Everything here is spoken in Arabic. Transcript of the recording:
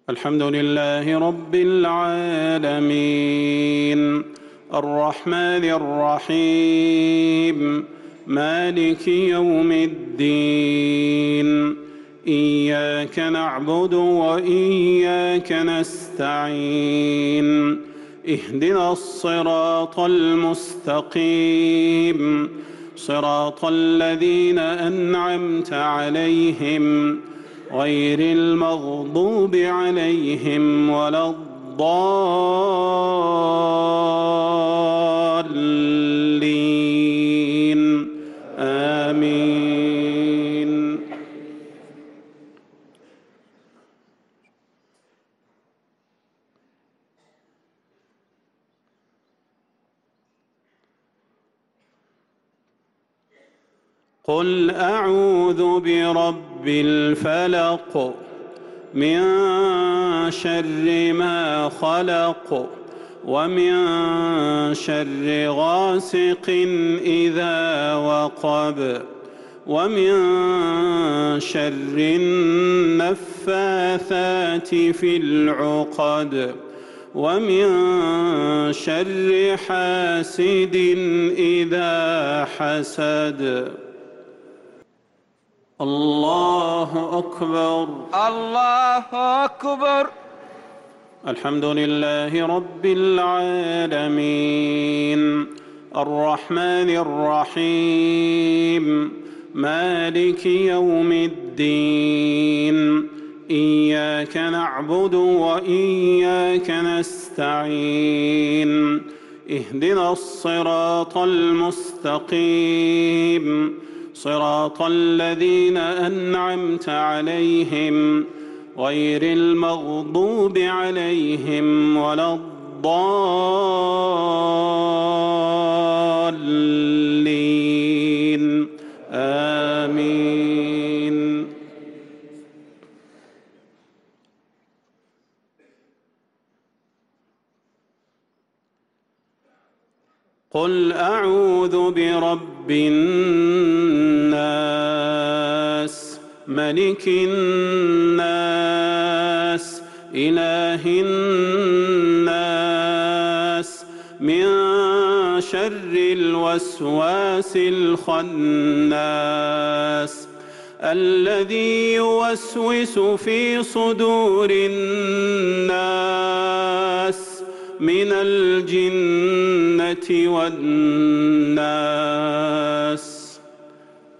الحمد لله رب العالمين الرحمن الرحيم مالك يوم الدين إياك نعبد وإياك نستعين اهدنا الصراط المستقيم صراط الذين أنعمت عليهم غير المغضوب عليهم ولا الضالين آمين. قل أعوذ برب الفلق من شر ما خلق ومن شر غاسق إذا وقب ومن شر النفاثات في العقد ومن شر حاسد إذا حسد. الله أكبر الله أكبر. الحمد لله رب العالمين الرحمن الرحيم مالك يوم الدين إياك نعبد وإياك نستعين اهدنا الصراط المستقيم صراط الذين أنعمت عليهم غير المغضوب عليهم ولا الضالين آمين. قل أعوذ برب الناس ملك الناس إله الناس من شر الوسواس الخناس الذي يوسوس في صدور الناس من الجنة والناس.